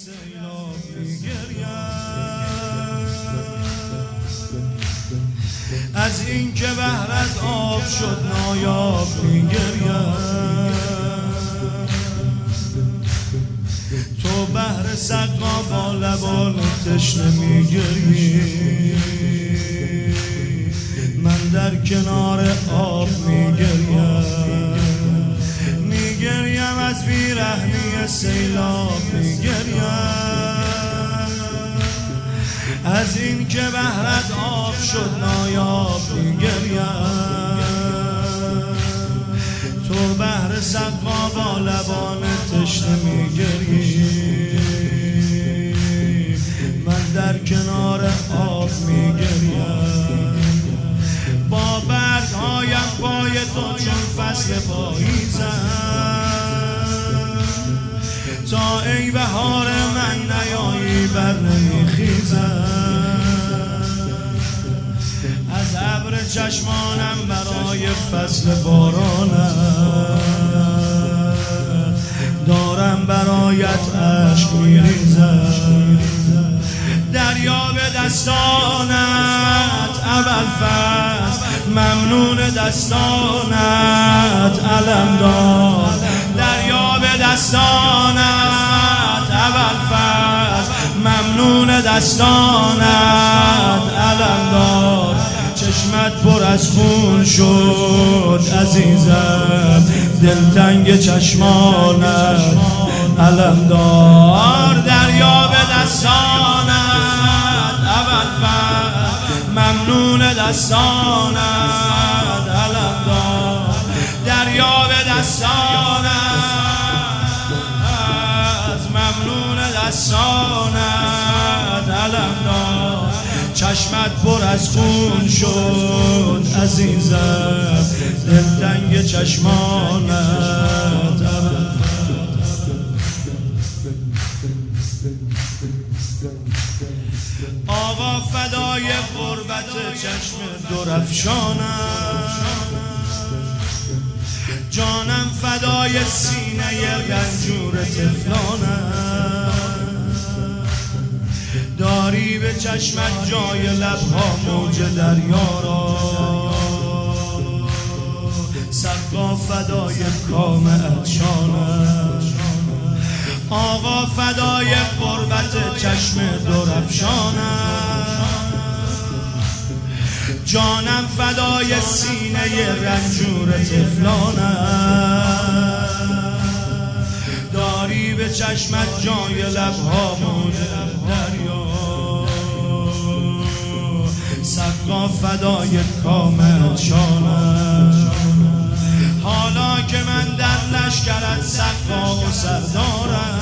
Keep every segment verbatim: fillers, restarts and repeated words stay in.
سیلاب میگریم از این که بحر از آب شد نایاب میگریم تو بحر سقا با لبان تشنه میگری من در کنار آب میگریم میگریم از بیرحمی سیلاب میگریم از این که بحرت آب شد نایاب میگریم تو بحر سقا با لبان تشنه میگری من در کنار آب میگریم با برگ هایم پای تو چون فصل پاییزم تا ای بهار من نیایی بر نمیخیزم از ابر چشمانم برای فصل بارانم دارم برایت عشق میریزم دریا به دستانت اول فصل ممنون دستانت علمدار دریا به دستانت اول فصل ممنون دستانت علمدار چشمت پر از خون شد عزیزم دلتنگ چشمانت علمدار دریا به دستانت اول فصل ممنون دستانت علمدار دریا به دستانت ممنون دستانت علمدار چشمت پر از خون شد عزیزم دلتنگ چشمانت آقا فدای غربت چشم درفشانم جانم فدای سینه رنجور تفلانم داری به چشمت جای لبها موج دریا را سقا فدای کام عطشانم آقا فدای غربت چشم درفشانم جانم فدای سینه رنجور تفلانم داری به چشمت جای لبها موج دریا سقا فدای کام عطشانم حالا که من در لشکرت سقا و سردارم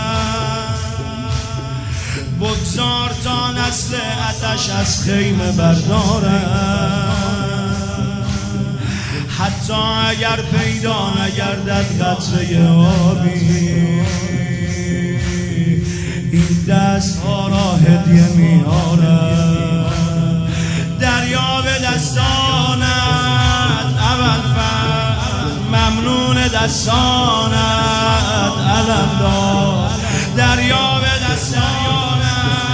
بگذار تا نسل آتش از خیمه بردارم حتی اگر پیدا نگردد قطره آبی این دست ها را هدیه میارم دریا به دستانت اول فصل ممنون دستانت علمدار دریا به دستانت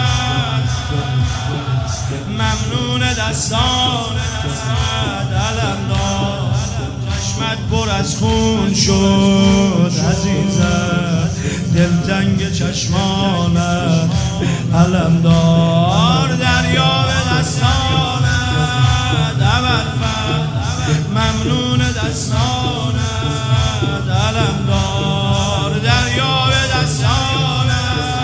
ممنون دستانت علمدار چشمت پر از خون شد عزیزم دلتنگ چشمانت علمدار دریا به دستانت اول فصل ممنون دستانت علمدار دریا به دستانت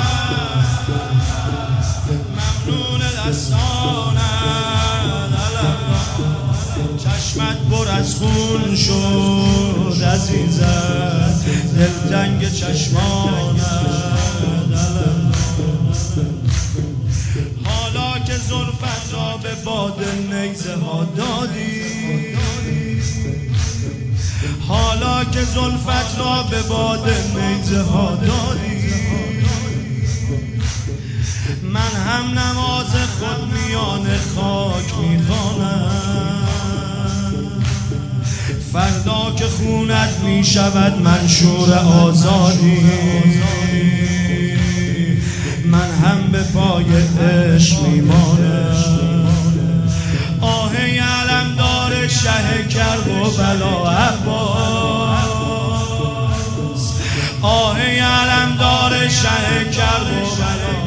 ممنون دستانت علمدار چشمت پر از خون شد عزیزم دلتنگ چشمانت حالا که زلفت را به باد نیزه ها دادی حالا که زلفت را به باد نیزه ها دادی من هم نماز خود میان خاک میخوانم فردا که خونت میشود منشور آزادی من هم به پای عشق میمانم. آه علمدار شه کرب و بلا عباس، آه علمدار شه کرب و بلا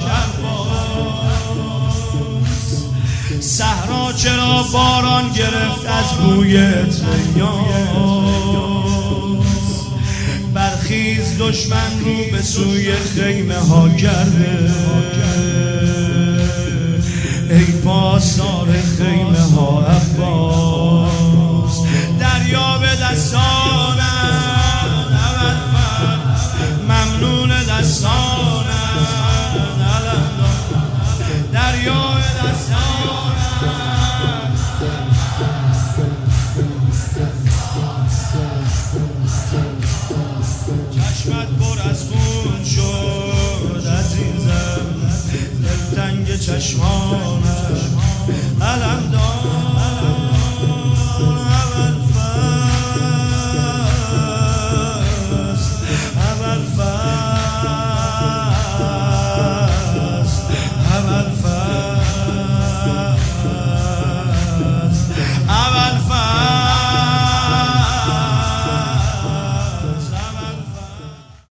عباس. صحرا چرا باران گرفت از بوی تریاس، برخیز دشمن رو به سوی خیمه ها کرده. ای پاسدار خیمه ها عباس، دریا به دستانم ممنون دستانم، دریا به دستانم. چشمت پر از خون شد عزیزم، دلتنگ چشمانم.